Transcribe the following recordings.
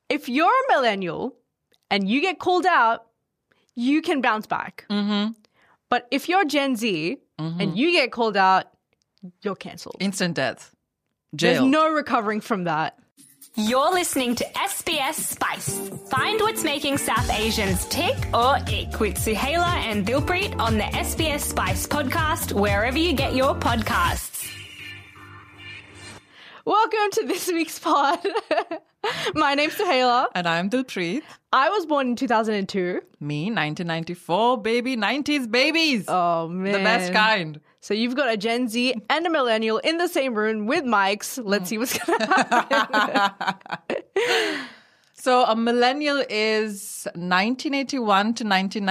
if you're a millennial and you get called out, you can bounce back. Mm-hmm. But if you're Gen Z and you get called out, you're cancelled. Instant death. Jail. There's no recovering from that. You're listening to SBS Spice. Find what's making South Asians tick or ick with Suhaila and Dilpreet on the SBS Spice podcast, wherever you get your podcasts. Welcome to this week's pod. My name's Suhaila. And I'm Dilpreet. I was born in 2002. Me, 1994, baby. 90s babies. Oh, man. The best kind. So you've got a Gen Z and a millennial in the same room with mics. Let's see what's going to happen. So a millennial is 1981 to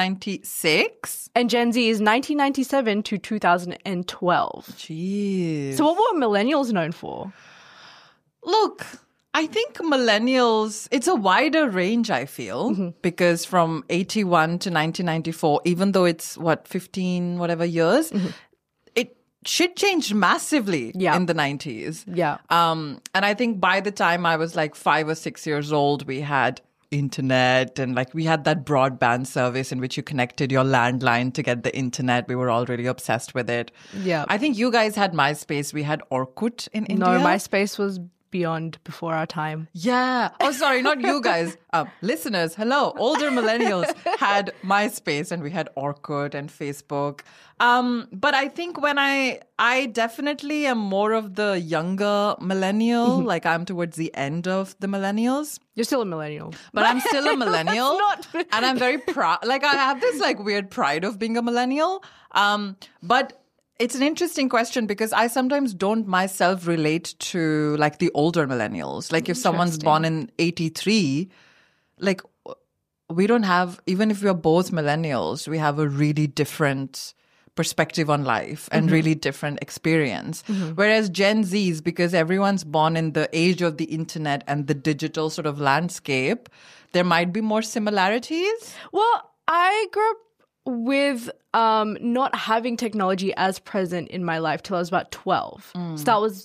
1996. And Gen Z is 1997 to 2012. Jeez. So what were millennials known for? Look, I think millennials, it's a wider range, I feel, because from 81 to 1994, even though it's, 15 whatever years, shit changed massively in the 90s. Yeah. And I think by the time I was like 5 or 6 years old, we had internet and like we had that broadband service in which you connected your landline to get the internet. We were all really obsessed with it. Yeah. I think you guys had MySpace. We had Orkut in India. No, MySpace was before our time. Yeah. Oh, sorry, not you guys. Listeners, hello. Older millennials had MySpace and we had Orkut and Facebook. But I think when I definitely am more of the younger millennial, like I'm towards the end of the millennials. You're still a millennial. But I'm still a millennial. That's not- And I'm very proud. Like I have this like weird pride of being a millennial. But it's an interesting question because I sometimes don't myself relate to like the older millennials. Like if someone's born in 83, like we don't have, even if we're both millennials, we have a really different perspective on life and really different experience. Whereas Gen Zs, because everyone's born in the age of the internet and the digital sort of landscape, there might be more similarities. Well, I grew up with not having technology as present in my life till I was about 12. So that was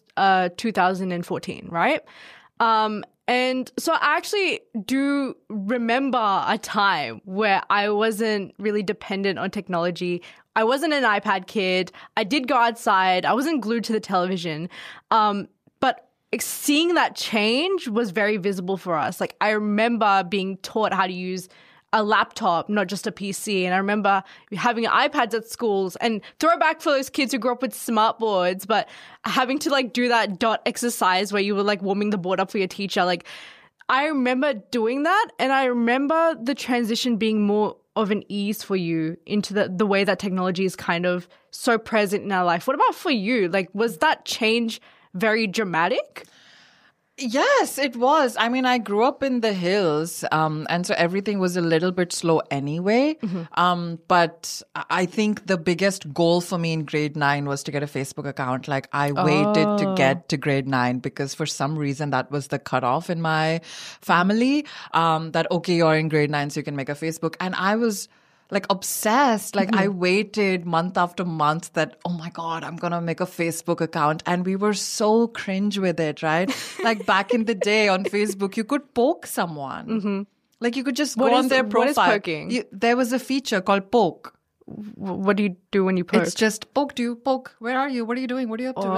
2014, right? And so I actually do remember a time where I wasn't really dependent on technology. I wasn't an iPad kid. I did go outside. I wasn't glued to the television. But seeing that change was very visible for us. Like I remember being taught how to use a laptop, not just a PC. And I remember having iPads at schools, and throwback for those kids who grew up with smart boards, but having to like do that dot exercise where you were like warming the board up for your teacher. Like I remember doing that, and I remember the transition being more of an ease for you into the way that technology is kind of so present in our life. What about for you? Like, was that change very dramatic? Yes, it was. I mean, I grew up in the hills, and so everything was a little bit slow anyway. But I think the biggest goal for me in grade 9 was to get a Facebook account. Like I waited to get to grade 9 because for some reason that was the cutoff in my family, that, okay, you're in grade 9, so you can make a Facebook. And I was like obsessed. Like I waited month after month that, oh my God, I'm going to make a Facebook account. And we were so cringe with it, right? Like back in the day on Facebook, you could poke someone. Like you could just go on their profile. What is poking? There was a feature called poke. What do you do when you poke? It's just poke. Do you poke? Where are you? What are you doing? What are you up to?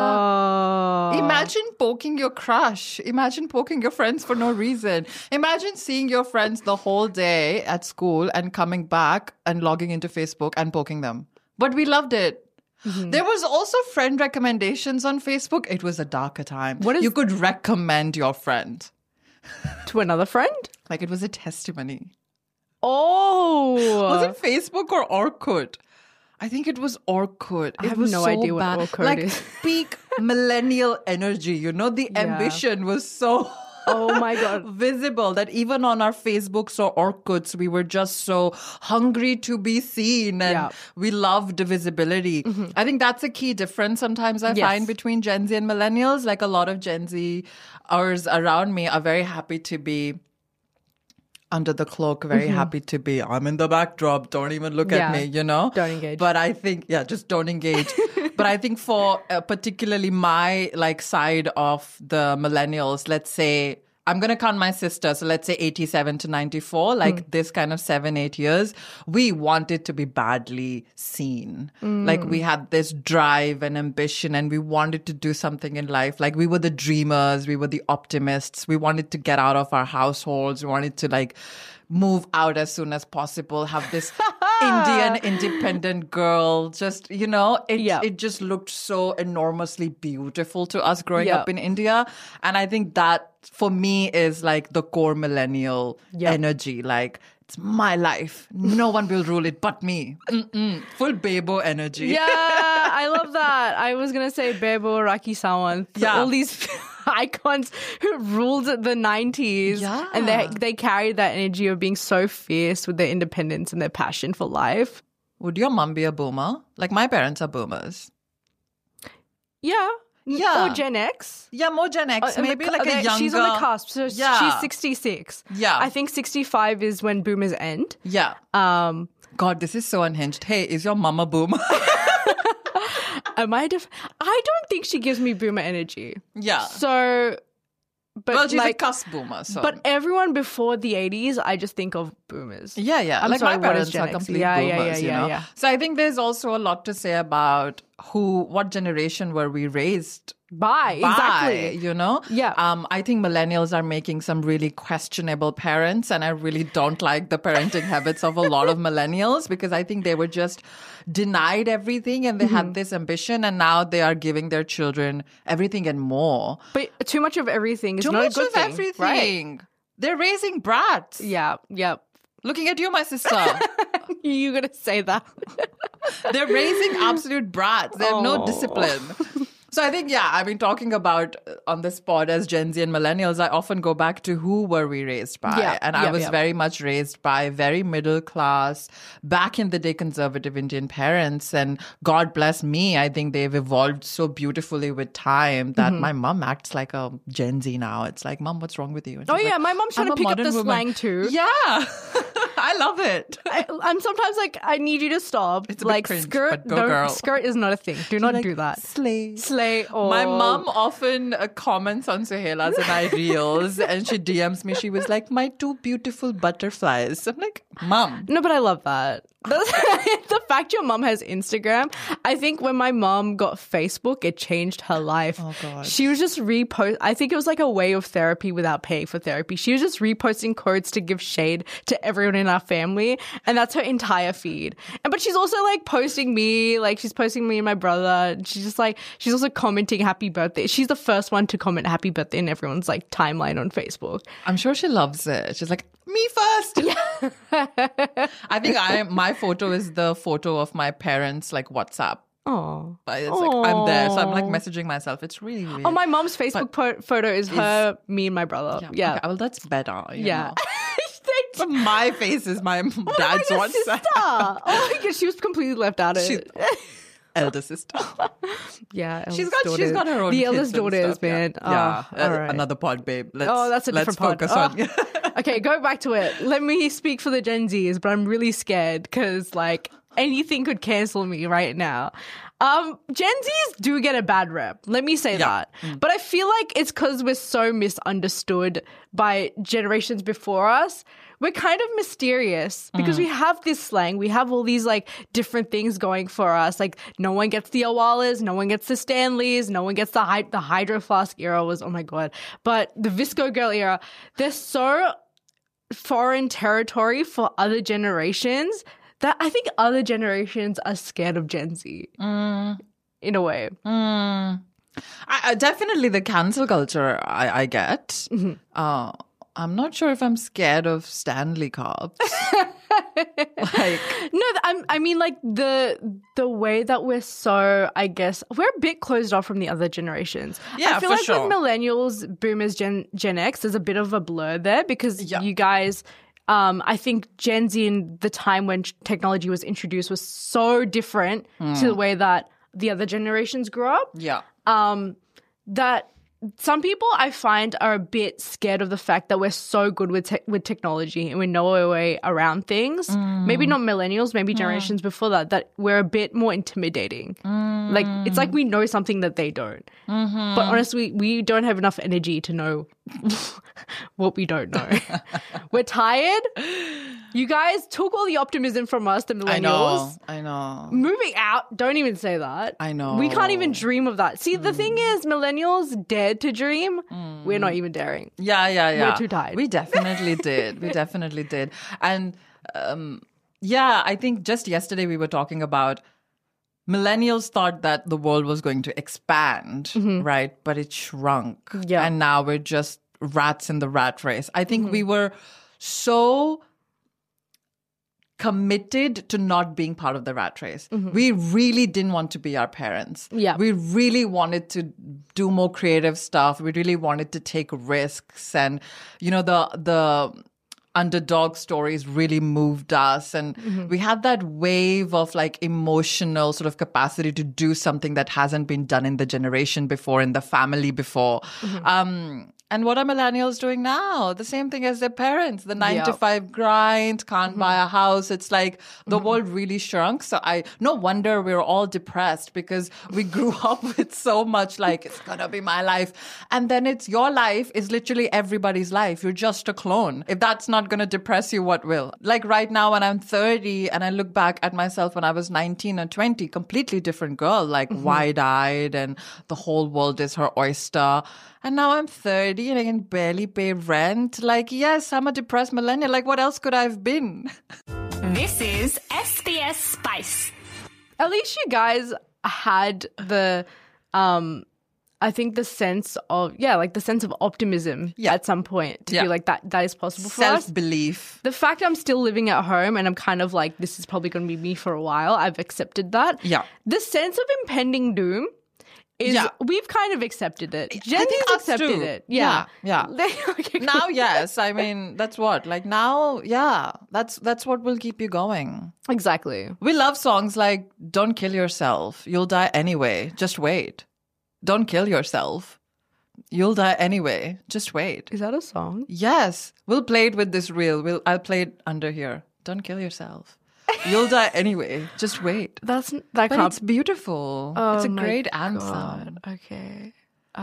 Oh. Imagine poking your crush. Imagine poking your friends for no reason. Imagine seeing your friends the whole day at school and coming back and logging into Facebook and poking them. But we loved it. There was also friend recommendations on Facebook. It was a darker time. You could recommend your friend To another friend? like it was a testimony. Oh. Was it Facebook or Orkut? I think it was Orkut. I have was no so idea what bad. Orkut like, is. Peak millennial energy. You know, the ambition was so Oh my God. visible that even on our Facebooks or Orkuts, we were just so hungry to be seen and we loved the visibility. I think that's a key difference sometimes I find between Gen Z and millennials. Like a lot of Gen Zers around me are very happy to be under the cloak, very happy to be, I'm in the backdrop, don't even look at me, you know? Don't engage. But I think, just don't engage. But I think for particularly my like side of the millennials, let's say I'm going to count my sister. So let's say 87 to 94, like this kind of 7-8 years, we wanted to be badly seen. Like we had this drive and ambition and we wanted to do something in life. Like we were the dreamers. We were the optimists. We wanted to get out of our households. We wanted to like move out as soon as possible, have this Indian independent girl. Just, you know, it just looked so enormously beautiful to us growing up in India. And I think that for me is like the core millennial energy. Like, it's my life. No one will rule it but me. Full Bebo energy. Yeah, I love that. I was going to say Bebo, Rakhi Sawant. Yeah. All these icons who ruled the 90s. Yeah. And they carried that energy of being so fierce with their independence and their passion for life. Would your mom be a boomer? Like my parents are boomers. Yeah. Yeah. Or Gen X. Yeah, more Gen X. Maybe like a younger. She's on the cusp. So she's 66. Yeah. I think 65 is when boomers end. Yeah. God, this is so unhinged. Hey, is your mama boomer? Am I I don't think she gives me boomer energy. Yeah. So, but well, she's like, a cusp boomer. So. But everyone before the 80s, I just think of boomers. Yeah. I'm like sorry, my what is parents Gen are X? complete Yeah, boomers, you know? yeah. So I think there's also a lot to say about what generation were we raised By, exactly. you know? Yeah. I think millennials are making some really questionable parents, and I really don't like the parenting habits of a lot of millennials because I think they were just denied everything and they had this ambition, and now they are giving their children everything and more. But too much of everything is Too not much a good of thing. everything. Right? They're raising brats. Yeah. Looking at you, my sister. You're going to say that. They're raising absolute brats. They have no discipline. So I think, talking about on this pod as Gen Z and millennials, I often go back to who were we raised by? I was very much raised by very middle class, back in the day conservative Indian parents. And God bless me, I think they've evolved so beautifully with time that my mom acts like a Gen Z now. It's like, Mom, what's wrong with you? And she's like, my mom's trying to pick up the slang too. Yeah. I love it. I'm sometimes like, I need you to stop. It's a like bit cringe, skirt, but go girl. Skirt is not a thing. Do not do that. Slay. Or... My mom often comments on Suhaila's and I reels, and she DMs me. She was like, my two beautiful butterflies. I'm like, Mom. No, but I love that. The fact your mom has Instagram, I think when my mom got Facebook, it changed her life. Oh, God. She was just I think it was like a way of therapy without paying for therapy. She was just reposting quotes to give shade to everyone in our family, and that's her entire feed. But she's also like posting me, like she's posting me and my brother. She's also commenting happy birthday. She's the first one to comment happy birthday in everyone's like timeline on Facebook. I'm sure she loves it. She's like, me first. Yeah. I think my photo is the photo of my parents' like WhatsApp. Oh, But it's like I'm there, so I'm like messaging myself. It's really weird. Oh, my mom's Facebook photo is her, me, and my brother. Yeah. Okay, well, that's better. You know. They But my face is my dad's my WhatsApp. sister. Oh my god, she was completely left out of it. Elder sister. Yeah, She's got her own The kids eldest and daughters, stuff, man. Yeah. Oh, all right. Another pod, babe. That's a different pod. Let's focus on. Okay, go back to it. Let me speak for the Gen Zs, but I'm really scared because like anything could cancel me right now. Gen Zs do get a bad rep. Let me say that. But I feel like it's because we're so misunderstood by generations before us. We're kind of mysterious because we have this slang. We have all these like different things going for us. Like no one gets the Awalas, no one gets the Stanleys, no one gets the Hydro Flask era was, oh my God. But the Visco Girl era, they're so foreign territory for other generations that I think other generations are scared of Gen Z in a way. I definitely the cancel culture I get. I'm not sure if I'm scared of Stanley Cops. No, I mean like the way that we're so, I guess, we're a bit closed off from the other generations. Yeah, I feel for like sure. with millennials, boomers, Gen X, there's a bit of a blur there because you guys, I think Gen Z in the time when technology was introduced was so different to the way that the other generations grew up. Yeah. That some people I find are a bit scared of the fact that we're so good with technology and we know our way around things. Maybe not millennials, maybe generations before that we're a bit more intimidating. Like, it's like we know something that they don't. But honestly, we don't have enough energy to know what we don't know. We're tired. You guys took all the optimism from us, the millennials. I know. Moving out, don't even say that. I know. We can't even dream of that. See, the thing is, millennials dared to dream. We're not even daring. Yeah. We're too tired. We definitely did. And I think just yesterday we were talking about millennials thought that the world was going to expand, right? But it shrunk. Yeah. And now we're just rats in the rat race. I think we were so committed to not being part of the rat race. We really didn't want to be our parents. Yeah. We really wanted to do more creative stuff. We really wanted to take risks. And, the underdog stories really moved us. And we had that wave of like emotional sort of capacity to do something that hasn't been done in the generation before, in the family before. And what are millennials doing now? The same thing as their parents, the 9 to 5 grind, can't buy a house. It's like the world really shrunk. So no wonder we're all depressed, because we grew up with so much like, it's going to be my life. And then it's your life is literally everybody's life. You're just a clone. If that's not going to depress you, what will? Like right now when I'm 30 and I look back at myself when I was 19 and 20, completely different girl, like wide-eyed and the whole world is her oyster. And now I'm 30 and I can barely pay rent. Like, yes, I'm a depressed millennial. Like, what else could I have been? This is SBS Spice. At least you guys had the, I think the sense of, the sense of optimism at some point to be like, that is possible for us. Self-belief. The fact I'm still living at home and I'm kind of like, this is probably going to be me for a while. I've accepted that. Yeah. The sense of impending doom is, we've kind of accepted it. Gen Z's accepted it. Yeah. Okay, now, yes. I mean, that's what? Like now, that's what will keep you going. Exactly. We love songs like Don't Kill Yourself. You'll die anyway. Just wait. Don't kill yourself. You'll die anyway. Just wait. Is that a song? Yes. We'll play it with this reel. I'll play it under here. Don't kill yourself. You'll die anyway. Just wait. But it's beautiful. Oh, it's a great God. anthem. Okay.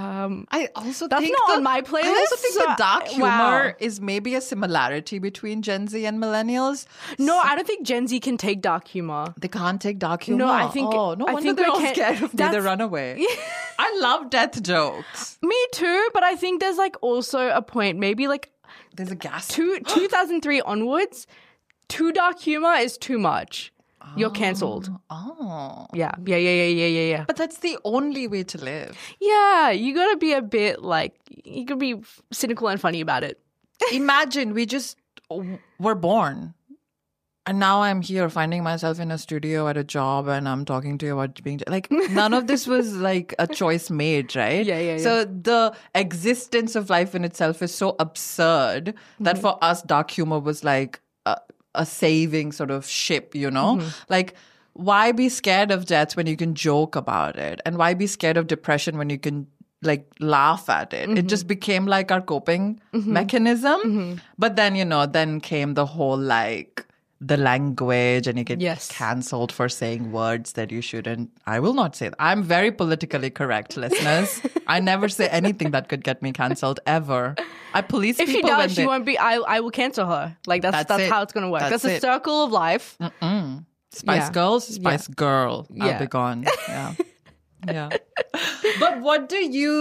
I also that's think not on my playlist. I also think the dark humor Wow. is maybe a similarity between Gen Z and millennials. No, I don't think Gen Z can take dark humor. They can't take dark humor. No, I think- Oh, no I wonder think they're we all can- scared of me. that's- The runaway. I love death jokes. Me too, but I think there's like also a point, maybe like There's a gas. 2003 onwards, too dark humor is too much. You're cancelled. Oh. Yeah. But that's the only way to live. Yeah, you gotta be a bit like, you could be cynical and funny about it. Imagine we just were born. And now I'm here finding myself in a studio at a job and I'm talking to you about being like, none of this was like a choice made, right? Yeah. So the existence of life in itself is so absurd that for us, dark humor was like a saving sort of ship, Like, why be scared of death when you can joke about it? And why be scared of depression when you can like laugh at it? It just became like our coping mechanism. But then, then came the whole like the language and you get cancelled for saying words that you shouldn't. I will not say that. I'm very politically correct, listeners. I never say anything that could get me cancelled ever. I police If she people does, she won't be. I will cancel her. Like that's how it's gonna work. That's a circle of life. Spice Girls, Spice Girl. I'll be gone. Yeah. But what do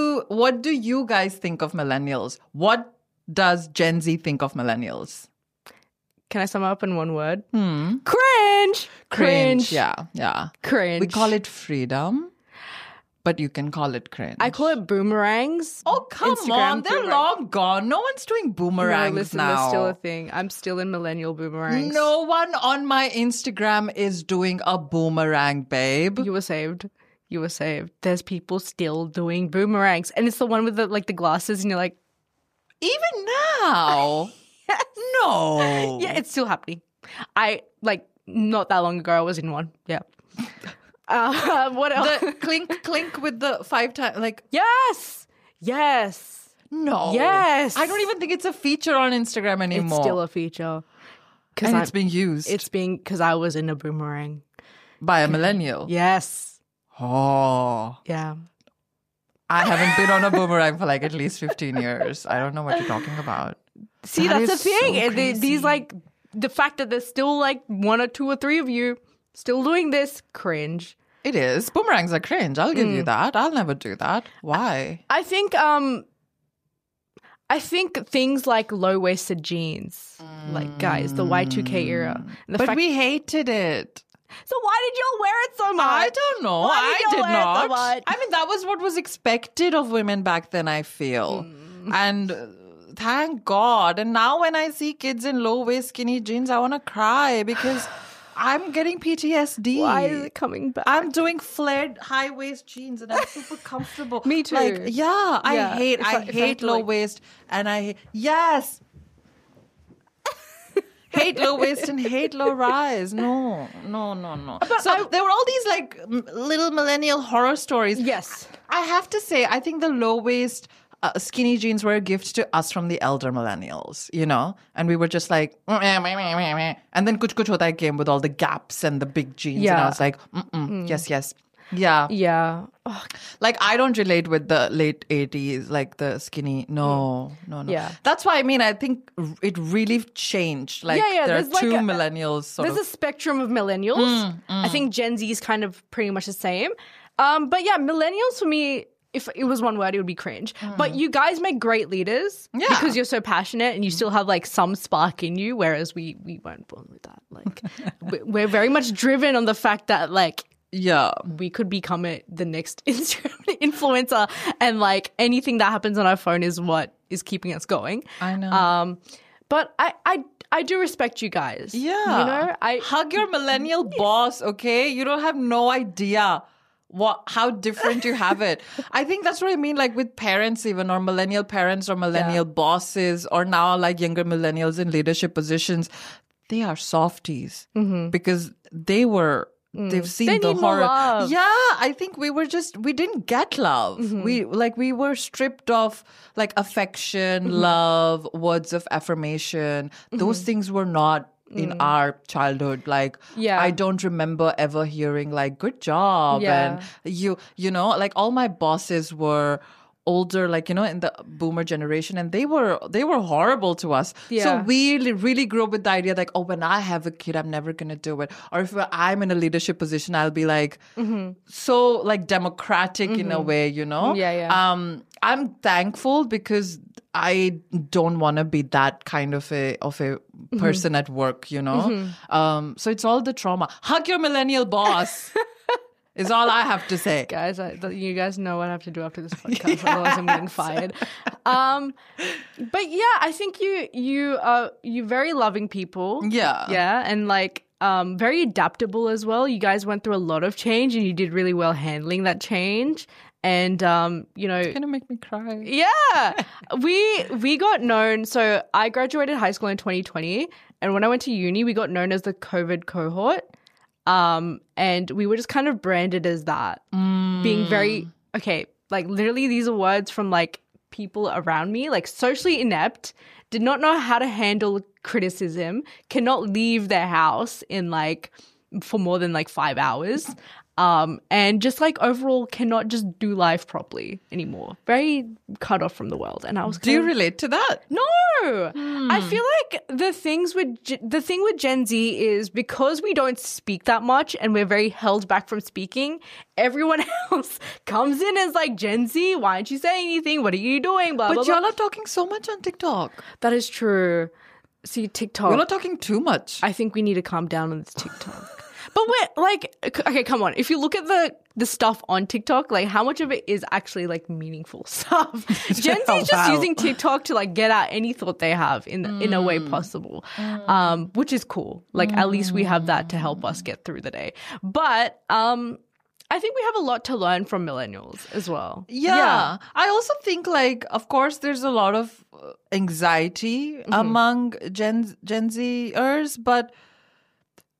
you guys think of millennials? What does Gen Z think of millennials? Can I sum up in one word? Cringe. Yeah. Cringe. We call it freedom, but you can call it cringe. I call it boomerangs. Oh, come Instagram on. They're boomerang. long gone. No one's doing boomerangs No, listen, now. there's still a thing. I'm still in millennial boomerangs. No one on my Instagram is doing a boomerang, babe. You were saved. There's people still doing boomerangs. And it's the one with the glasses and you're like, even now? No. yeah, it's still happening. Not that long ago, I was in one. Yeah. What else? The clink with the 5 times, like... Yes. Yes. No. Yes. I don't even think it's a feature on Instagram anymore. It's still a feature. And it's being used It's being because I was in a boomerang. by a millennial. Yes. Oh. Yeah. I haven't been on a boomerang for like at least 15 years. I don't know what you're talking about. See, That that's the is so thing. And crazy. these like the fact that there's still like 1 or 2 or 3 of you still doing this, cringe. It is. Boomerangs are cringe. I'll give you that. I'll never do that. Why? I think things like low-waisted jeans, like guys, the Y2K era. And the But fact, we hated it. so why did y'all wear it so much? I don't know. Why I did did y'all wear it so not. much? I mean, that was what was expected of women back then, I feel. And thank God. And now when I see kids in low-waist skinny jeans, I want to cry because I'm getting PTSD. Why is it coming back? I'm doing flared high waist jeans and I'm super comfortable. Me too. Like, yeah, I Yeah. hate If I have to, low like- waist and yes. Hate low waist and hate low rise. No. So there were all these like little millennial horror stories. Yes. I have to say, I think the low waist skinny jeans were a gift to us from the elder millennials, you know? And we were just like, and then Kuch Kuch Hota Hai came with all the gaps and the big jeans. And I Yeah. was like, yes. Yeah. Yeah. Oh, Like, I don't relate with the late 80s, like the skinny. No. Yeah. That's why, I mean, I think it really changed. Like, Yeah, there are there's like two a- millennials sort there's of. a spectrum of millennials. I think Gen Z is kind of pretty much the same. But yeah, millennials for me, if it was one word, it would be cringe. But you guys make great leaders Yeah. because you're so passionate and you still have like some spark in you, whereas we weren't born with that. Like we're very much driven on the fact that like Yeah. we could become the next Instagram influencer, and like anything that happens on our phone is what is keeping us going. I know. But I do respect you guys. Yeah. You know, I hug your millennial boss, okay? You don't have no idea how different you have it. I think that's what I mean, like with parents even, or millennial parents or millennial bosses, or now like younger millennials in leadership positions. They are softies because they've seen They the need more horror. love. Yeah, I think we didn't get love. We were stripped of like affection, love, words of affirmation. Those things were not in our childhood. Like, Yeah. I don't remember ever hearing like, good job. Yeah. And you know, like all my bosses were older, like, you know, in the boomer generation, and they were horrible to us. Yeah. So we really grew up with the idea like, oh, when I have a kid, I'm never going to do it. Or if I'm in a leadership position, I'll be like, so like democratic in a way, you know? Yeah. I'm thankful because I don't want to be that kind of a person at work, you know? So it's all the trauma. Hug your millennial boss is all I have to say. guys, you guys know what I have to do after this podcast, otherwise I'm getting fired. But yeah, I think you very loving people. Yeah. And like very adaptable as well. You guys went through a lot of change, and you did really well handling that change. And you know, It's going to make me cry. yeah, we got known. So I graduated high school in 2020, and when I went to uni, we got known as the COVID cohort. And we were just kind of branded as that, being very, like literally these are words from like people around me, like socially inept, did not know how to handle criticism, cannot leave their house in like for more than like 5 hours. And just like overall cannot just do life properly anymore. Very cut off from the world. And I was Do you relate to that? No, I feel like the thing with Gen Z is because we don't speak that much and we're very held back from speaking. Everyone else comes in as like, Gen Z, why aren't you saying anything? What are you doing? Blah, But blah, blah. y'all are talking so much on TikTok. That is true. See, TikTok. You're not talking too much. I think we need to calm down on this TikTok. But we're like, okay, come on. If you look at the stuff on TikTok, like how much of it is actually like meaningful stuff? Gen Z is just Wow. using TikTok to like get out any thought they have in a way possible, which is cool. Like at least we have that to help us get through the day. But I think we have a lot to learn from millennials as well. Yeah. I also think like, of course, there's a lot of anxiety among Gen Zers, but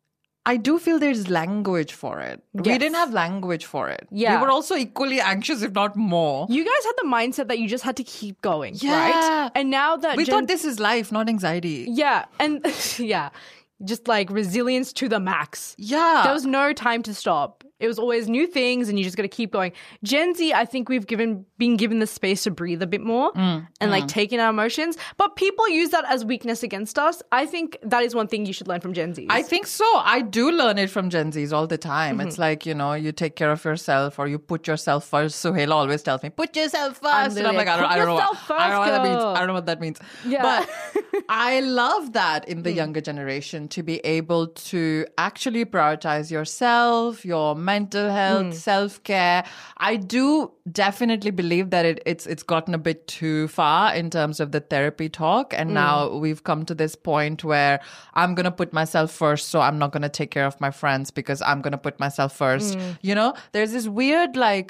I do feel there's language for it. We Yes. didn't have language for it. Yeah. We were also equally anxious, if not more. You guys had the mindset that you just had to keep going, Yeah. right? And now that We thought this is life, not anxiety. yeah, and yeah, just like resilience to the max. Yeah. There was no time to stop. It was always new things, and you just got to keep going. Gen Z, I think we've been given the space to breathe a bit more and like take in our emotions. But people use that as weakness against us. I think that is one thing you should learn from Gen Z. I think so. I do learn it from Gen Zs all the time. It's like, you take care of yourself or you put yourself first. Suhaila always tells me, put yourself first. And I'm like, I don't know what that means. I don't know what that means. Yeah. But I love that in the younger generation to be able to actually prioritize yourself, your mental health, self-care. I do definitely believe that it's gotten a bit too far in terms of the therapy talk. And now we've come to this point where I'm going to put myself first. So I'm not going to take care of my friends because I'm going to put myself first. There's this weird like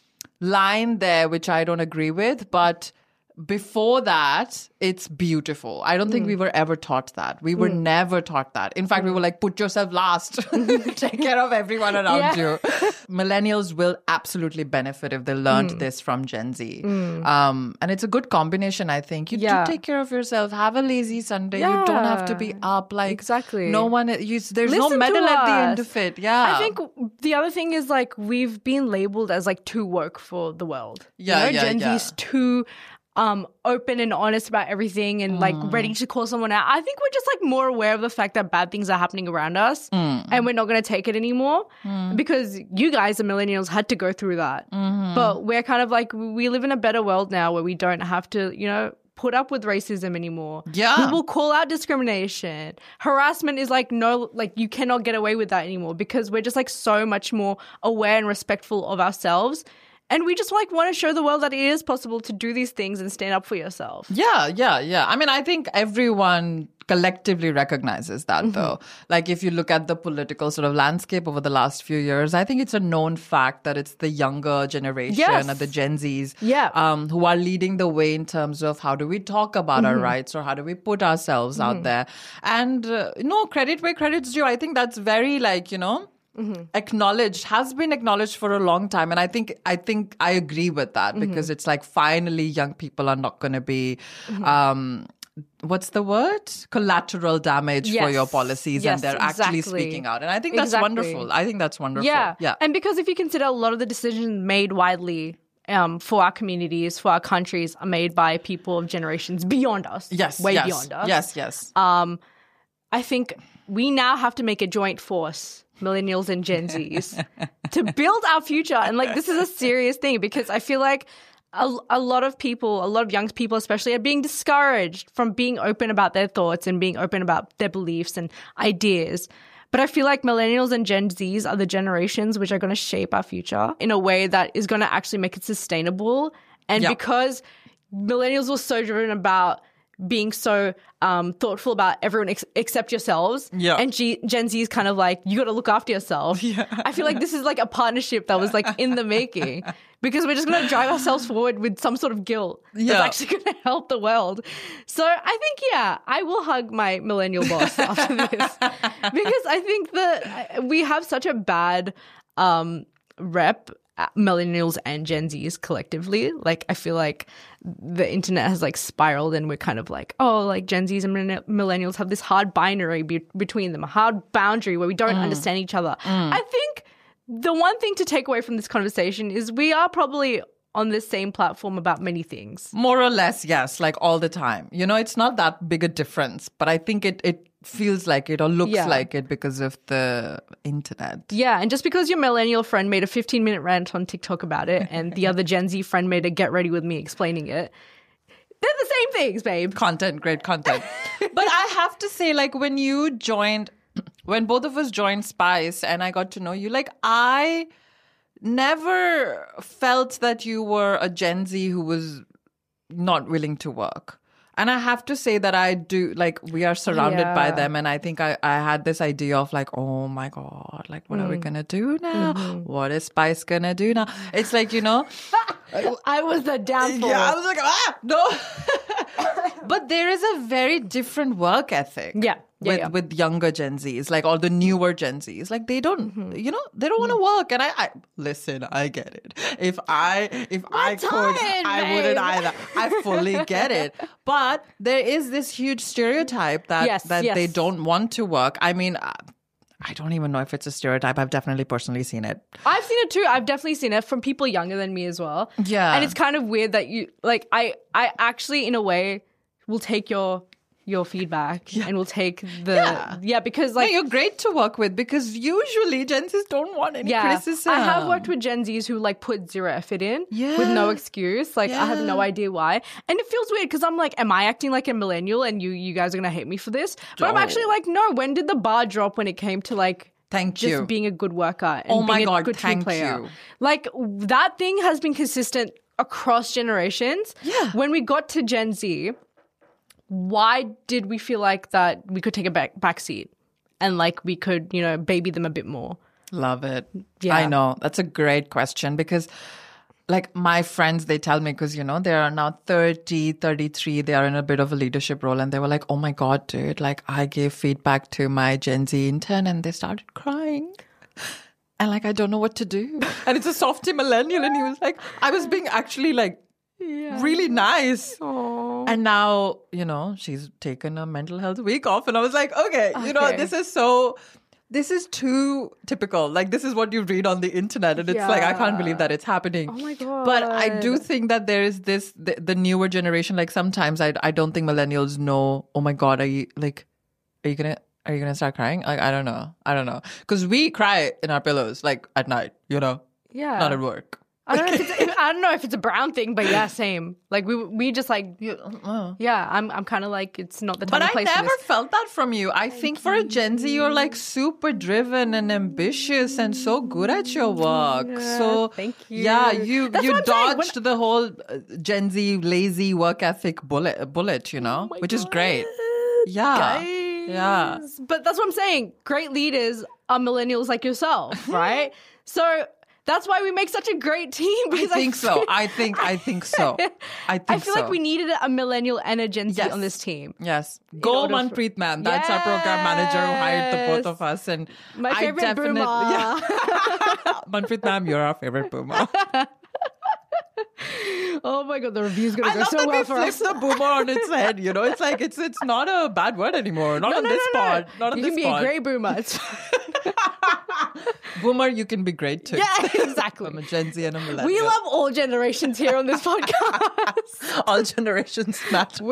line there, which I don't agree with, but before that, it's beautiful. I don't think we were ever taught that. We were never taught that. In fact, we were like, put yourself last. Take care of everyone around you. Millennials will absolutely benefit if they learned this from Gen Z. And it's a good combination, I think. You do take care of yourself. Have a lazy Sunday. You don't have to be up like Exactly. no one. There's no Listen medal to at the us. end of it. Yeah. I think the other thing is like we've been labeled as like too woke for the world. Gen Z's too open and honest about everything and like ready to call someone out. I think we're just like more aware of the fact that bad things are happening around us and we're not going to take it anymore because you guys, the millennials, had to go through that. But we're kind of like, we live in a better world now where we don't have to, put up with racism anymore. Yeah. We will call out discrimination. Harassment is like, no, like you cannot get away with that anymore because we're just like so much more aware and respectful of ourselves. And we just like want to show the world that it is possible to do these things and stand up for yourself. Yeah. I mean, I think everyone collectively recognizes that though. Like if you look at the political sort of landscape over the last few years, I think it's a known fact that it's the younger generation and the Gen Zs who are leading the way in terms of how do we talk about our rights or how do we put ourselves out there. And credit where credit's due. I think that's very like, acknowledged, has been acknowledged for a long time. And I think I agree with that because it's like finally young people are not going to be, what's the word? Collateral damage for your policies and they're actually speaking out. And I think that's wonderful. I think that's wonderful. Yeah. And because if you consider a lot of the decisions made widely for our communities, for our countries are made by people of generations beyond us. Beyond us. Yes. I think we now have to make a joint force, millennials and Gen Zs, to build our future. And like, this is a serious thing because I feel like a lot of young people especially, are being discouraged from being open about their thoughts and being open about their beliefs and ideas. But I feel like millennials and Gen Zs are the generations which are going to shape our future in a way that is going to actually make it sustainable. And because millennials were so driven about being so thoughtful about everyone except yourselves. And Gen Z is kind of like, you got to look after yourself. I feel like this is like a partnership that was like in the making because we're just going to drive ourselves forward with some sort of guilt that's actually going to help the world. So I think, I will hug my millennial boss after this because I think that we have such a bad rep, millennials and Gen Zs collectively. Like, I feel like the internet has like spiraled and we're kind of like, oh, like Gen Zs and millennials have this hard binary between them, a hard boundary where we don't understand each other. I think the one thing to take away from this conversation is we are probably on the same platform about many things. More or less, yes, like all the time. It's not that big a difference, but I think it feels like it or looks like it because of the internet. Yeah, and just because your millennial friend made a 15-minute rant on TikTok about it and the other Gen Z friend made a get ready with me explaining it, they're the same things, babe. Great content. But I have to say, like, when both of us joined Spice and I got to know you, like, I never felt that you were a Gen Z who was not willing to work. And I have to say that I do, like, we are surrounded by them. And I think I had this idea of like, oh my God, like, what are we going to do now? What is Spice going to do now? It's like, I was the downfall. Yeah, I was like, no. But there is a very different work ethic. Yeah. With younger Gen Zs, like, or the newer Gen Zs, like they don't, they don't want to work. And I listen, I get it. If I could, I wouldn't either. I fully get it. But there is this huge stereotype that they don't want to work. I mean, I don't even know if it's a stereotype. I've definitely personally seen it. I've seen it too. I've definitely seen it from people younger than me as well. Yeah. And it's kind of weird that you, like, I actually, in a way, will take your feedback and we'll take because like you're great to work with because usually Gen Zs don't want any criticism. I have worked with Gen Zs who like put zero effort in with no excuse. Like I have no idea why. And it feels weird because I'm like, am I acting like a millennial and you guys are going to hate me for this? But I'm actually like, no, when did the bar drop when it came to like just being a good worker and being a good team player? Like that thing has been consistent across generations. Yeah. When we got to Gen Z, why did we feel like that we could take a back seat and like we could, baby them a bit more? Love it. Yeah. I know. That's a great question because like my friends, they tell me because, they are now 30, 33, they are in a bit of a leadership role and they were like, oh my God, dude, like I gave feedback to my Gen Z intern and they started crying. And like, I don't know what to do. And it's a softy millennial and he was like, I was being actually like, really nice. Aww. And now, she's taken a mental health week off. And I was like, okay. This is too typical. Like, this is what you read on the internet. And it's like, I can't believe that it's happening. Oh my God. But I do think that there is the newer generation. Like, sometimes I don't think millennials know, oh my God, are you going to start crying? Like, I don't know. Because we cry in our pillows, like, at night, Yeah. Not at work. I don't know if it's a brown thing, but yeah, same. Like we just like, I'm kind of like, it's not the time and place. But I never felt that from you. I think for a Gen Z, you're like super driven and ambitious and so good at your work. So thank you. Yeah, you dodged the whole Gen Z lazy work ethic bullet, which is great. Yeah. Guys. Yeah. But that's what I'm saying. Great leaders are millennials like yourself, right? So that's why we make such a great team. I think so. I think so. I feel like we needed a millennial and a Gen Z on this team. Yes. Go Manpreet ma'am. That's our program manager who hired the both of us. And my favorite boomer. Yeah. Manpreet ma'am, you're our favorite boomer. Oh my God, the review's going to go so well for us. I love that we flipped the boomer on its head, It's like, it's not a bad word anymore. Not on this pod. Not on this pod. You can be a grey boomer. Boomer, you can be great too. Yeah, exactly. I'm a Gen Z and a millennial. We love all generations here on this podcast. All generations matter.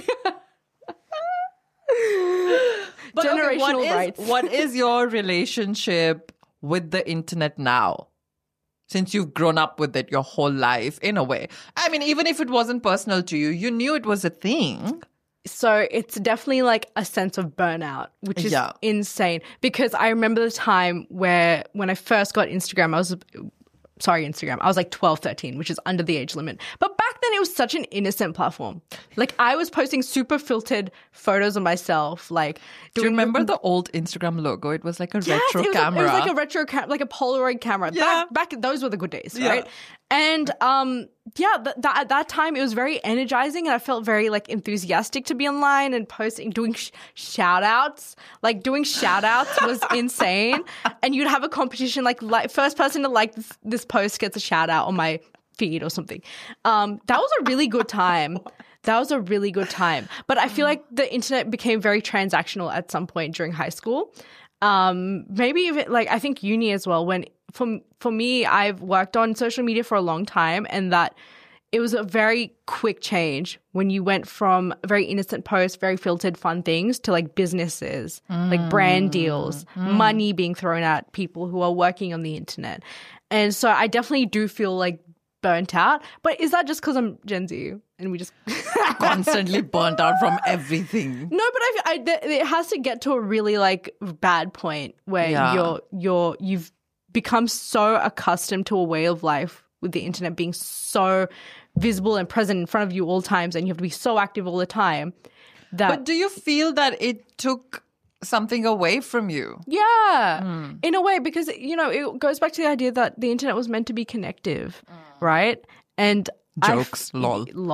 But generational rights. What is your relationship with the internet now? Since you've grown up with it your whole life, in a way. I mean, even if it wasn't personal to you, you knew it was a thing. So it's definitely like a sense of burnout, which is insane. Because I remember the time when I first got Instagram, I was like 12, 13, which is under the age limit. But back then it was such an innocent platform. Like I was posting super filtered photos of myself. Like, do you remember the old Instagram logo? It was like a retro camera. It was like a retro camera, like a Polaroid camera. Yeah. Back those were the good days, right? And at that time it was very energizing and I felt very like enthusiastic to be online and posting, doing shout outs. Like doing shout outs was insane. And you'd have a competition like first person to like this post gets a shout out on my feed or something. That was a really good time. But I feel like the internet became very transactional at some point during high school. Maybe even like I think uni as well. When for me, I've worked on social media for a long time, and that it was a very quick change when you went from very innocent posts, very filtered fun things to like businesses, like brand deals, money being thrown at people who are working on the internet. And so I definitely do feel like burnt out. But is that just because I'm Gen Z and we just constantly burnt out from everything? No, but it has to get to a really like bad point where you've become so accustomed to a way of life with the internet being so visible and present in front of you all times, and you have to be so active all the time. But do you feel that it took something away from you? Yeah, in a way, because it goes back to the idea that the internet was meant to be connective, right? And jokes, lol.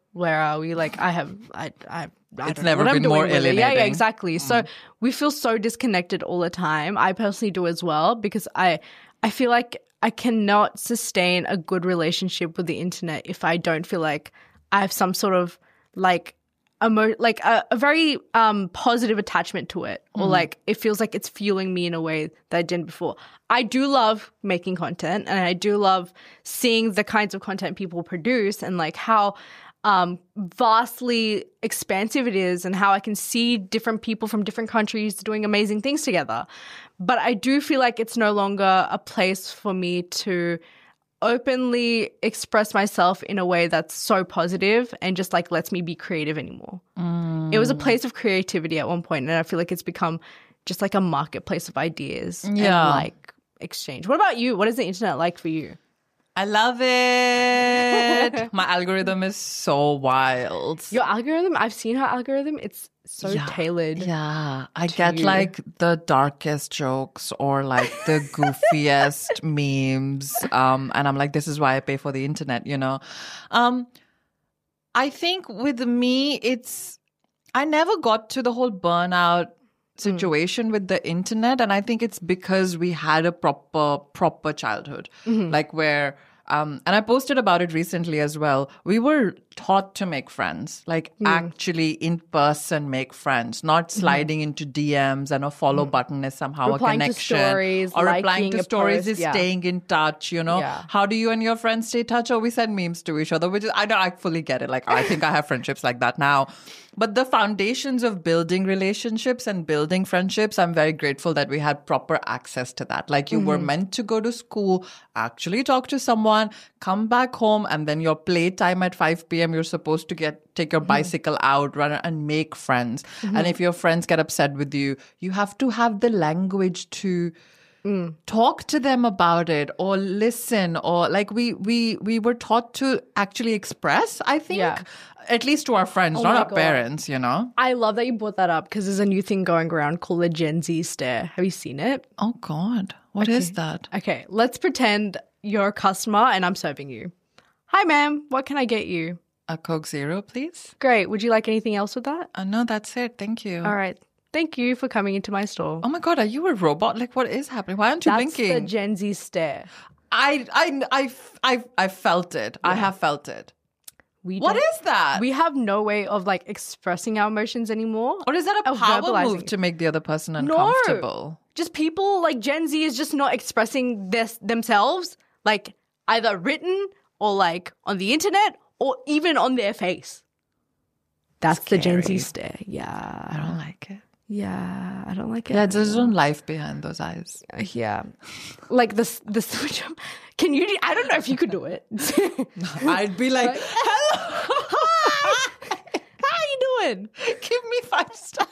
where are we? Like I It's don't know never what I'm been doing more with it. Yeah, alienating. exactly. So we feel so disconnected all the time. I personally do as well because I feel like I cannot sustain a good relationship with the internet if I don't feel like I have some sort of like a very positive attachment to it, or like it feels like it's fueling me in a way that I didn't before. I do love making content, and I do love seeing the kinds of content people produce and like how vastly expansive it is, and how I can see different people from different countries doing amazing things together. But I do feel like it's no longer a place for me to openly express myself in a way that's so positive and just like lets me be creative anymore. It was a place of creativity at one point, and I feel like it's become just like a marketplace of ideas and like exchange. What about you? What is the internet like for you? I love it. My algorithm is so wild. Your algorithm, I've seen her algorithm. It's so tailored. Yeah. I get like the darkest jokes or like the goofiest memes. And I'm like, this is why I pay for the internet, you know? I think with me, I never got to the whole burnout situation with the internet, and I think it's because we had a proper childhood, like where and I posted about it recently as well. We were taught to make friends, like actually in person make friends, not sliding into DMs and a follow button is somehow replying a to connection. stories, or replying liking to a stories post, is staying in touch, you know. Yeah. How do you and your friends stay in touch? Oh, we send memes to each other, which is, I fully get it. Like, I think I have friendships like that now. But the foundations of building relationships and building friendships, I'm very grateful that we had proper access to that. Like, you were meant to go to school, actually talk to someone, come back home, and then your playtime at 5 p.m., you're supposed to take your bicycle out, run and make friends. And if your friends get upset with you, you have to have the language to talk to them about it or listen, or like we were taught to actually express, I think. Yeah. At least to our friends, not my our God. parents, you know? I love that you brought that up because there's a new thing going around called the Gen Z stare. Have you seen it? Oh, God. What is that? Okay, let's pretend you're a customer and I'm serving you. Hi, ma'am. What can I get you? A Coke Zero, please? Great. Would you like anything else with that? No, that's it. Thank you. All right. Thank you for coming into my store. Oh, my God. Are you a robot? Like, what is happening? Why aren't you That's blinking? the Gen Z stare. I felt it. I have felt it. What don't- is that? We have no way of like expressing our emotions anymore. Or is that a of power verbalizing move it. to make the other person uncomfortable? Just people like Gen Z is just not expressing this themselves, like either written or like on the internet or even on their face. That's the Gen Z stare. Yeah. I don't like it. Yeah, I don't like it. Yeah, there's no life behind those eyes. Yeah. Like the switch up. Can you, I don't know if you could do it. I'd be like, hello, Hi. How you doing? give me 5 stars.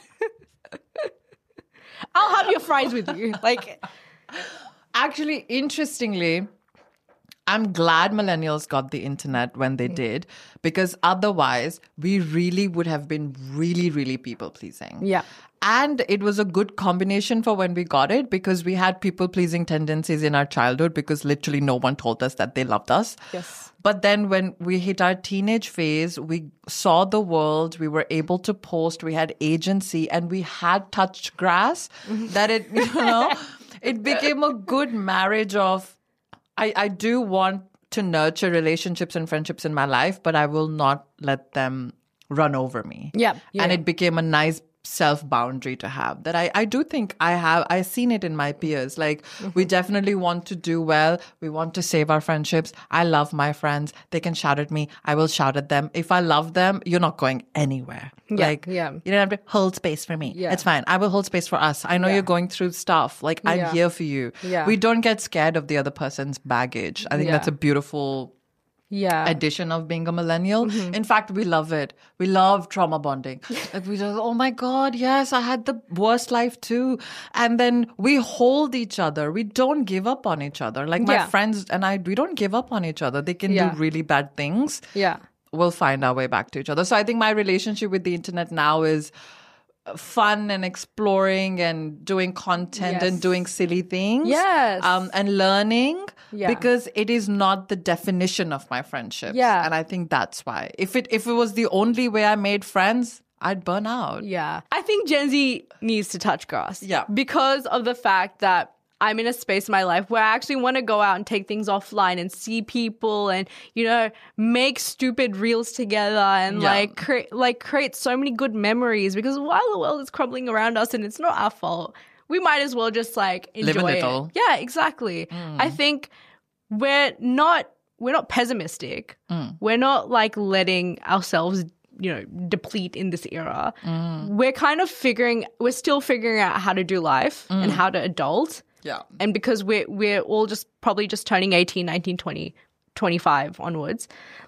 I'll have your fries with you. Like, Actually, interestingly, I'm glad millennials got the internet when they did, because otherwise we really would have been really, really people pleasing. Yeah. And it was a good combination for when we got it, because we had people pleasing tendencies in our childhood because literally no one told us that they loved us. Yes. But then when we hit our teenage phase, we saw the world, we were able to post, we had agency, and we had touched grass that it, you know, it became a good marriage of, I do want to nurture relationships and friendships in my life, but I will not let them run over me. Yeah. And it became a nice self-boundary to have that I do think I've seen it in my peers. Like, we definitely want to do well. We want to save our friendships. I love my friends. They can shout at me. I will shout at them. If I love them, you're not going anywhere. You don't have to hold space for me. Yeah. It's fine. I will hold space for us. I know you're going through stuff. Like, I'm here for you. Yeah. We don't get scared of the other person's baggage. I think that's a beautiful addition of being a millennial. In fact, we love it. We love trauma bonding. Like, we just, oh my God, yes, I had the worst life too. And then we hold each other. We don't give up on each other. Like, my friends and I, we don't give up on each other. They can do really bad things. Yeah. We'll find our way back to each other. So I think my relationship with the internet now is fun and exploring and doing content Yes. and doing silly things. Yes. And learning Yeah. because it is not the definition of my friendships. Yeah. And I think that's why. If it was the only way I made friends, I'd burn out. Yeah. I think Gen Z needs to touch grass. Yeah. Because of the fact that I'm in a space in my life where I actually want to go out and take things offline and see people and, make stupid reels together and Yeah. create so many good memories, because while the world is crumbling around us and it's not our fault, we might as well just enjoy Live a little. it. Yeah, exactly. I think we're not pessimistic. We're not letting ourselves deplete in this era. We're still figuring out how to do life and how to adult. Yeah. And because we're all probably just turning 18, 19, 20, 25 onwards,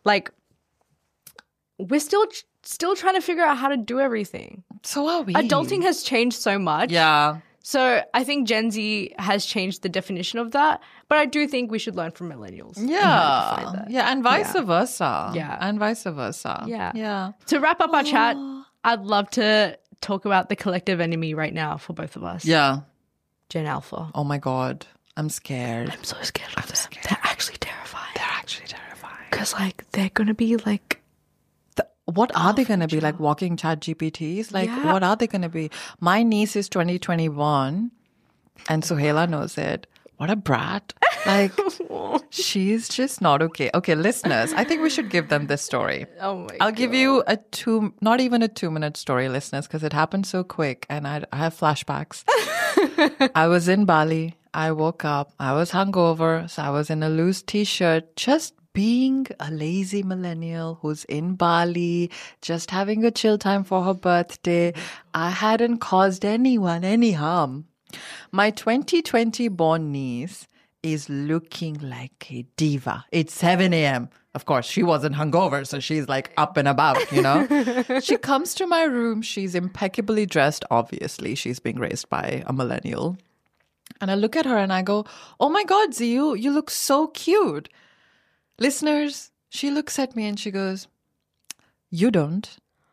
we're still trying to figure out how to do everything. So are we. Adulting has changed so much. Yeah. So I think Gen Z has changed the definition of that, but I do think we should learn from millennials. and how to Yeah. define that. Yeah. And vice versa. Yeah. And vice versa. Yeah. Yeah. To wrap up our chat, I'd love to talk about the collective enemy right now for both of us. Yeah. Gen Alpha. Oh my God. I'm scared. I'm so scared of them. They're actually terrifying. They're actually terrifying. Because they're gonna be What are they going to be? Walking chat GPTs? Yeah. What are they going to be? My niece is 2021 and Suhaila knows it. What a brat. She's just not okay. Okay, listeners, I think we should give them this story. Oh my I'll give you not even a 2-minute story, listeners, because it happened so quick and I have flashbacks. I was in Bali. I woke up. I was hungover. So I was in a loose t-shirt, just being a lazy millennial who's in Bali, just having a chill time for her birthday. I hadn't caused anyone any harm. My 2020 born niece is looking like a diva. It's 7 a.m. Of course, she wasn't hungover, so she's up and about, She comes to my room. She's impeccably dressed. Obviously, she's being raised by a millennial. And I look at her and I go, oh my God, Ziyu, you look so cute. Listeners, she looks at me and she goes, you don't.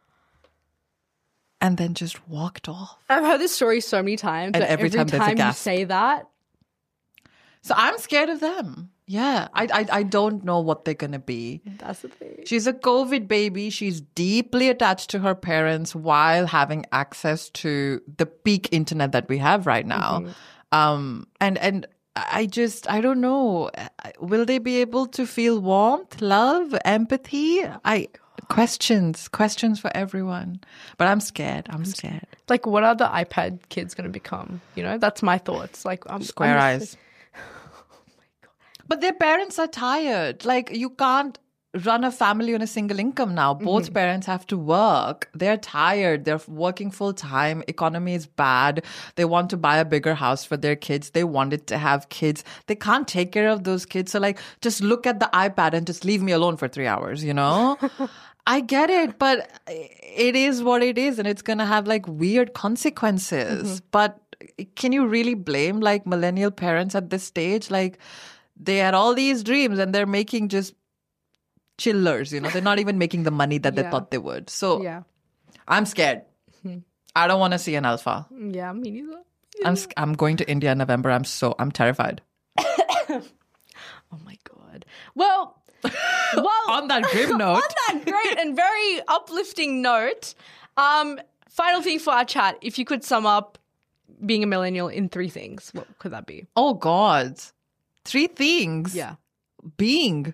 And then just walked off. I've heard this story so many times. And but every time there's a you gasp. say that, So I'm scared of them. Yeah. I don't know what they're going to be. that's the thing. She's a COVID baby. She's deeply attached to her parents while having access to the peak internet that we have right now. And I don't know. Will they be able to feel warmth, love, empathy? Questions for everyone. But I'm scared. What are the iPad kids going to become? That's my thoughts. Square eyes. But their parents are tired. You can't run a family on a single income now. Both parents have to work. They're tired. They're working full time. Economy is bad. They want to buy a bigger house for their kids. They wanted to have kids. They can't take care of those kids. So just look at the iPad and just leave me alone for 3 hours, I get it, but it is what it is. And it's going to have weird consequences. But can you really blame millennial parents at this stage? They had all these dreams and they're making just chillers, They're not even making the money that they thought they would. So Yeah. I'm scared. I don't want to see an alpha. Yeah, me neither. I'm going to India in November. I'm terrified. Oh my God. Well, On that grim note. on that great and very uplifting note, final thing for our chat. If you could sum up being a millennial in 3 things, what could that be? Oh God. 3 things. Yeah. Being.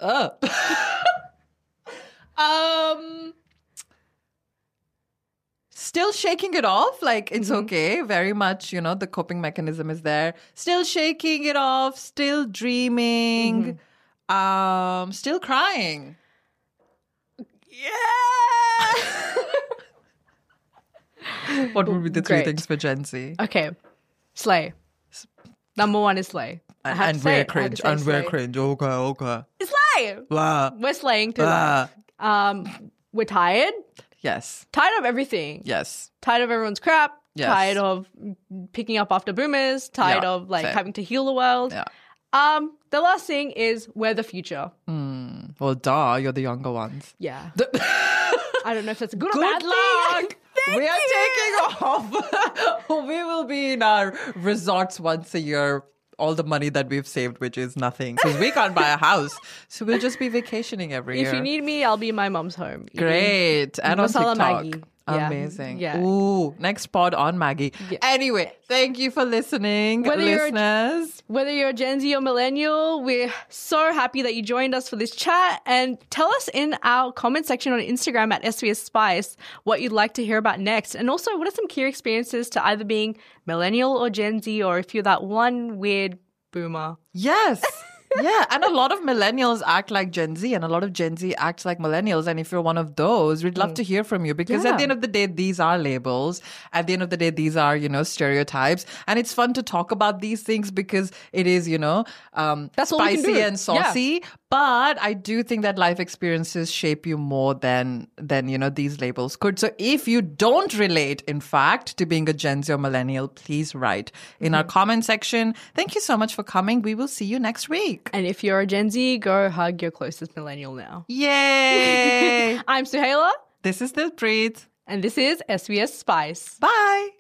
Still shaking it off. It's okay. Very much, the coping mechanism is there. Still shaking it off. Still dreaming. Still crying. Yeah. What would be the 3 Great. things for Gen Z? Okay. Slay. Number 1 is slay. I have And to say we're it. I have to cringe. say And we're slay. cringe. Okay. Slay. Blah. We're slaying too. Blah. We're tired. Yes. Tired of everything. Yes. Tired of everyone's crap. Yes. Tired of picking up after boomers. Tired Yeah, of same. having to heal the world. Yeah. The last thing is we're the future. Well, duh. You're the younger ones. Yeah. I don't know if that's a good or Good bad luck. thing. We are taking off. We will be in our resorts once a year. All the money that we've saved, which is nothing, because we can't buy a house. So we'll just be vacationing every year. If you need me, I'll be in my mom's home. Great. And on Masala TikTok. Maggi. Amazing. Yeah. Ooh, next pod on Maggie. Yeah. Anyway, thank you for listening, listeners. Whether you're a Gen Z or millennial, we're so happy that you joined us for this chat. And tell us in our comment section on Instagram at SBS Spice what you'd like to hear about next. And also, what are some key experiences to either being millennial or Gen Z, or if you're that one weird boomer? Yes. Yeah, and a lot of millennials act like Gen Z and a lot of Gen Z acts like millennials. And if you're one of those, we'd love to hear from you, because at the end of the day, these are labels. At the end of the day, these are, stereotypes. And it's fun to talk about these things because it is, That's what we can spicy do. and saucy. But I do think that life experiences shape you more than these labels could. So if you don't relate, in fact, to being a Gen Z or millennial, please write in our comment section. Thank you so much for coming. We will see you next week. And if you're a Gen Z, go hug your closest millennial now. Yay! I'm Suhaila. This is Dilpreet. And this is SBS Spice. Bye.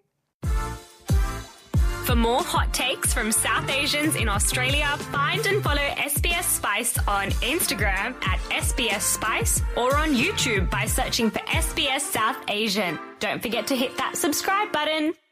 For more hot takes from South Asians in Australia, find and follow SBS Spice on Instagram at SBS Spice or on YouTube by searching for SBS South Asian. Don't forget to hit that subscribe button.